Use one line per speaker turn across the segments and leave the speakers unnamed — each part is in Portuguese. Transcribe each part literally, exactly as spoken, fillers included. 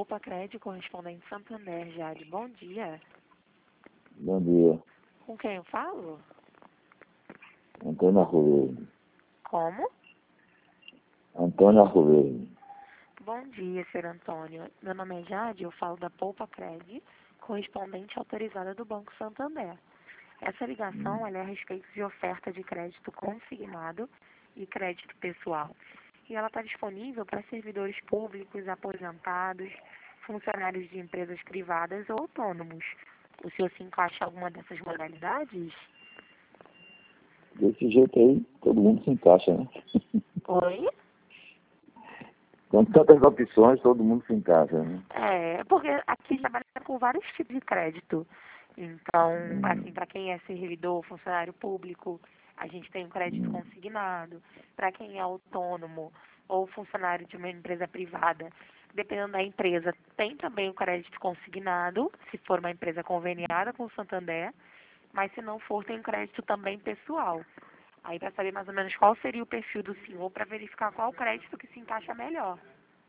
Poupa Crédito, correspondente Santander, Jade. Bom dia.
Bom dia.
Com quem eu falo?
Antônio Arcoverde.
Como?
Antônio Arcoverde.
Bom dia, senhor Antônio. Meu nome é Jade, eu falo da Poupa Crédito, correspondente autorizada do Banco Santander. Essa ligação ela é a respeito de oferta de crédito consignado e crédito pessoal. E ela está disponível para servidores públicos, aposentados, funcionários de empresas privadas ou autônomos. O senhor se encaixa em alguma dessas modalidades?
Desse jeito aí, todo mundo se encaixa, né?
Oi?
Com tantas opções, todo mundo se encaixa, né?
É, porque aqui trabalha com vários tipos de crédito. Então,
Hum,
assim, para quem é servidor, funcionário público, a gente tem um crédito
hum,
consignado. Para quem é autônomo ou funcionário de uma empresa privada, dependendo da empresa, tem também o crédito consignado, se for uma empresa conveniada com o Santander, mas se não for, tem um crédito também pessoal. Aí, para saber mais ou menos qual seria o perfil do senhor, para verificar qual crédito que se encaixa melhor.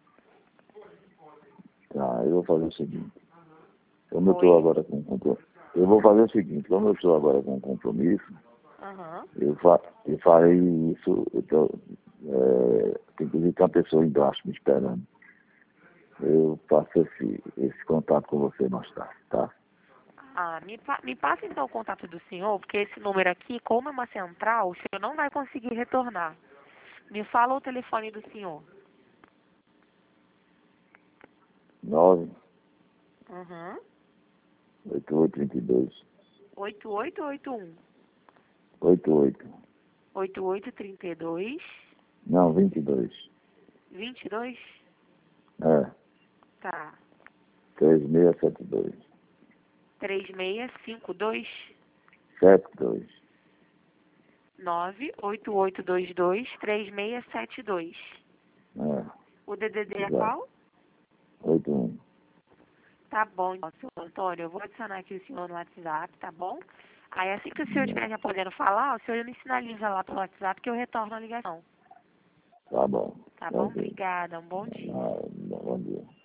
tá, eu vou fazer o seguinte. Como eu
Oi?
estou agora com compromisso, eu vou fazer o seguinte, como eu estou agora com compromisso,
Aham.
eu, fa eu farei isso, eu tô, é, tem inclusive tem uma pessoa embaixo me esperando. Eu faço esse, esse contato com você mais tarde, tá?
Ah, me, pa me passa então o contato do senhor, porque esse número aqui, como é uma central, o senhor não vai conseguir retornar. Me fala o telefone do senhor.
nove
Uhum.
oito oito três dois
oito oito oito um.
oito oito
oito oito três dois.
não, vinte e dois
vinte e dois?
É,
Tá.
três seis sete dois
três seis cinco dois.
sete dois
nove oito oito dois dois três seis sete dois.
É,
O D D D é
exato.
qual?
oito um
Tá bom, então, senhor Antônio, eu vou adicionar aqui o senhor no WhatsApp, tá bom? Aí assim que o senhor estiver já podendo falar, o senhor me sinaliza lá pelo WhatsApp que eu retorno a ligação.
Tá bom.
Tá bom?
Ok.
Obrigada, um bom dia.
Ah, bom dia.